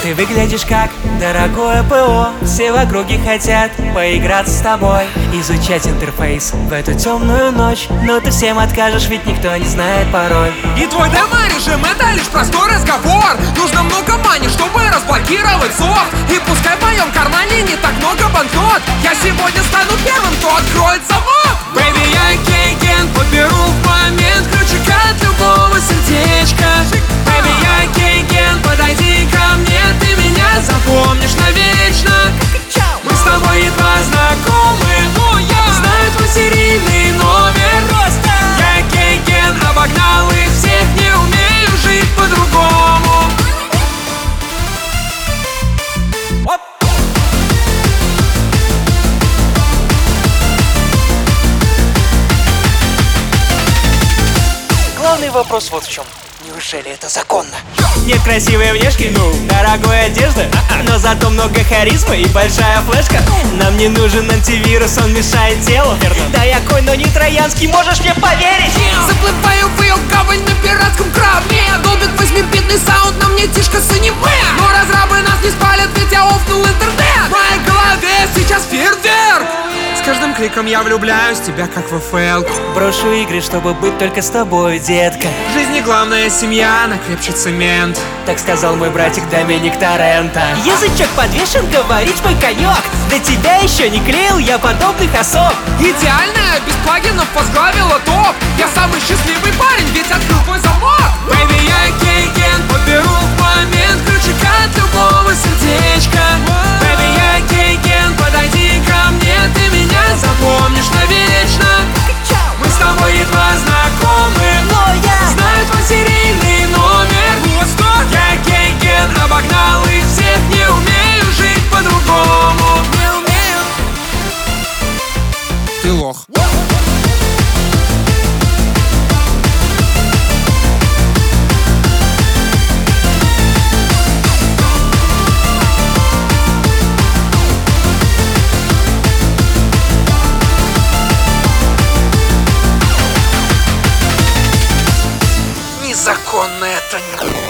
Ты выглядишь как дорогое ПО. Все в округе хотят поиграться с тобой, изучать интерфейс в эту темную ночь. Но ты всем откажешь, ведь никто не знает пароль. И твой демо-режим — это лишь простой разговор. Нужно много мани, чтобы разблокировать софт. И пускай в моем кармане не так много банкнот, я сегодня стану первым, кто откроет замок. Baby, я Кейген, подберу в момент ключик от любого сердечка. Baby, я Кейген, подойди ко мне, ты меня запомнишь навечно. Мы с тобой едва знакомы, но я знаю твой серийный номер. Я Кейген, обогнал их всех, не умею жить по-другому. Главный вопрос вот в чем. Неужели это законно? Нет красивой внешки, дорогой одежды, но зато много харизмы и большая флешка. Нам не нужен антивирус, он мешает телу. Да я конь, но не троянский, можешь мне поверить? Заплываю в ее гавань на пиратском корабле. Долбит 8-битный саунд, на мне тишка с аниме. Но разрабы нас не спалят, ведь я офнул интернет. В моей голове сейчас фейерверк. С каждым кликом я влюбляюсь в тебя, как в ФЛ. Брошу игры, чтобы быть только с тобой, детка. В жизни главная семья, на крепче цемент. Так сказал мой братик Доминик Торрента. Язычок подвешен, говорить мой конек. До тебя еще не клеил я подобных особ. Идеальная, без плагинов возглавила топ. Я самый счастливый парень, ведь открыл твой замок. Baby, я Кейген, подберу в момент ключик от любого сердечка. Baby, я Кейген, подойди ко мне, ты меня запомнишь навечно. Мы с тобой едва знакомы, Но я знаю твой серийный номер. Я Кейген, обогнал их всех, не умею жить по-другому. Не умею. Ты лох. незаконно это.